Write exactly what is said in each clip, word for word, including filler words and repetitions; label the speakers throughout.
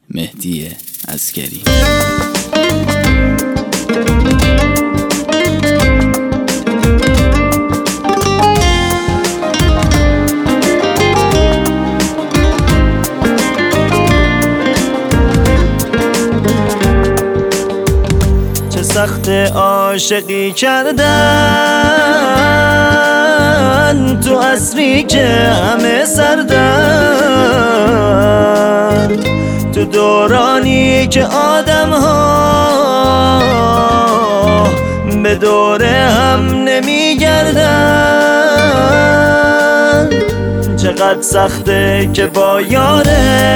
Speaker 1: مهدی عسگری.
Speaker 2: چه سخت عاشقی کردن تو عصری که همه سردن، تو دورانی که آدم ها به دور هم نمی گردن. چقدر سخته که با یارت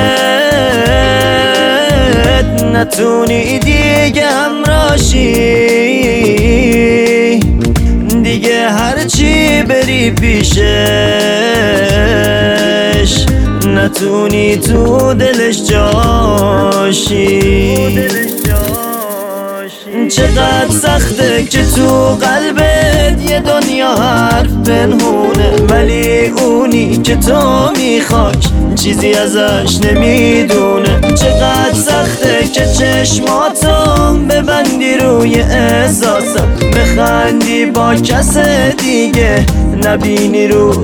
Speaker 2: نتونی دیگه همراشی، دیگه هرچی بری پیشش نتونی تو دلش جاشی. چقدر سخته که تو قلبت یه دنیا حرف پنهونه، ولی اونی که تو میخوای چیزی ازش نمیدونه. چقدر سخته که چشماتو ببندی روی احساسم، بخندی با کس دیگه نبینی رو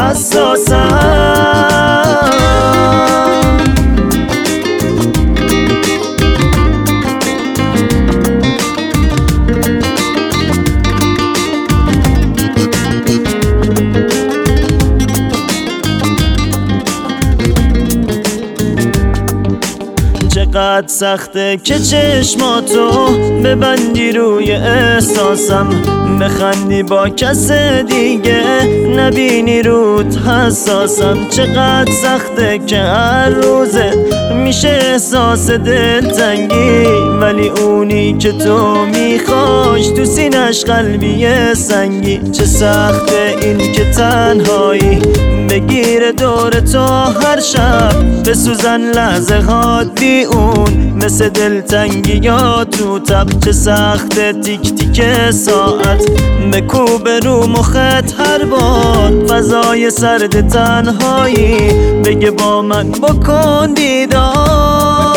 Speaker 2: حساسم. چقدر سخته که چشماتو ببندی روی احساسم، بخندی با کس دیگه نبینی رود حساسم. چقدر سخته که هر روزه میشه احساس دلتنگی، ولی اونی که تو میخواش تو سینش قلبی سنگی. چه سخته این که تنهایی بگیره دور تو هر شب، بسوزن لحظه هات بی اون مثل دلتنگی یا تو تب. چه سخته تیک تیک ساعت بکوبه رو مخت هر بار، فضای سرد تنهایی بگه با من بکن دیدار.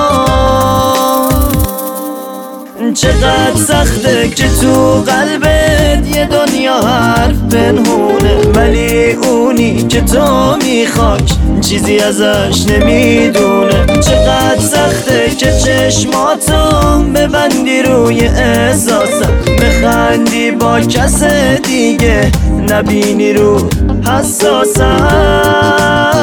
Speaker 2: چقدر سخته که تو قلبت یه دنیا حرف پنهونه، ولی اونی که تو میخوای چیزی ازش نمیدونه. چقدر سخته که چشماتو ببندی روی احساسم، بخندی با کس دیگه نبینی رو حساسم.